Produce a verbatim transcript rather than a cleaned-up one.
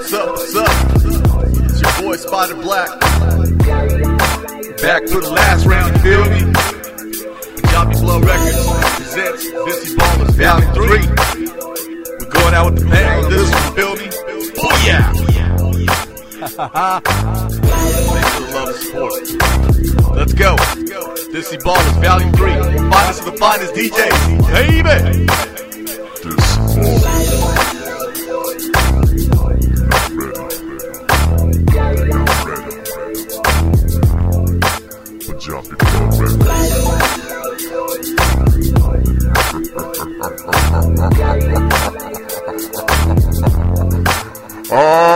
what's up, what's up? It's your boy Spider Black. Back for the last round, you feel me? Punjabi Flow Records presents Vissy Ballers Volume three. We're going out with the bang on this one, feel me? Oh yeah! Thanks for the love and support. Let's go. Vissy Ballers Volume three. Finest of the finest D Js. Baby! Punjabi Flow Records. Oh!